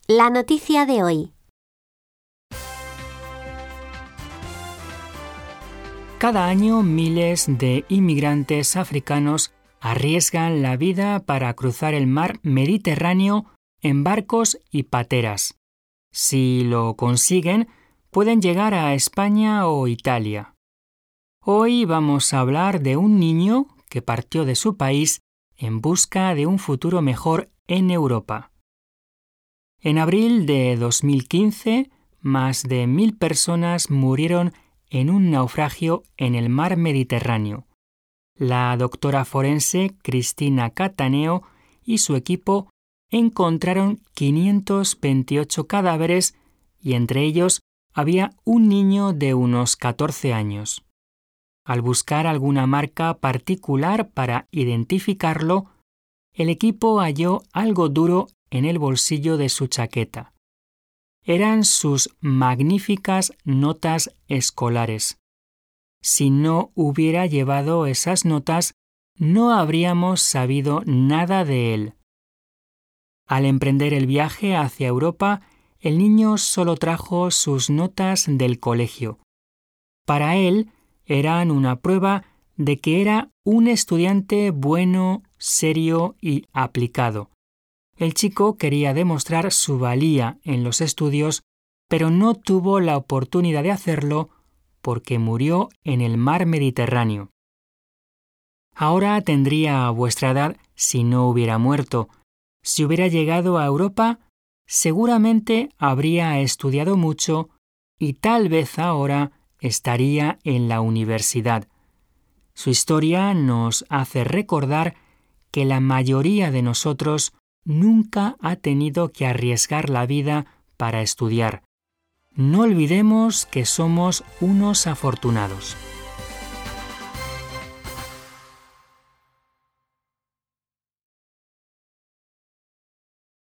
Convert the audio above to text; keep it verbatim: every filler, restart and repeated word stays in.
La noticia de hoy. Cada año miles de inmigrantes africanos arriesgan la vida para cruzar el mar Mediterráneo en barcos y pateras. Si lo consiguen, pueden llegar a España o Italia. Hoy vamos a hablar de un niño que partió de su país en busca de un futuro mejor en Europa. En abril de dos mil quince, más de mil personas murieron en un naufragio en el mar Mediterráneo. La doctora forense Cristina Cattaneo y su equipo encontraron quinientos veintiocho cadáveres y entre ellos había un niño de unos catorce años. Al buscar alguna marca particular para identificarlo, el equipo halló algo duro en el bolsillo de su chaqueta. Eran sus magníficas notas escolares. Si no hubiera llevado esas notas, no habríamos sabido nada de él. Al emprender el viaje hacia Europa, el niño solo trajo sus notas del colegio. Para él, eran una prueba de que era un estudiante bueno, serio y aplicado. El chico quería demostrar su valía en los estudios, pero no tuvo la oportunidad de hacerlo porque murió en el mar Mediterráneo. Ahora tendría vuestra edad si no hubiera muerto. Si hubiera llegado a Europa, seguramente habría estudiado mucho y tal vez ahora estaría en la universidad. Su historia nos hace recordar que la mayoría de nosotros nunca ha tenido que arriesgar la vida para estudiar. No olvidemos que somos unos afortunados.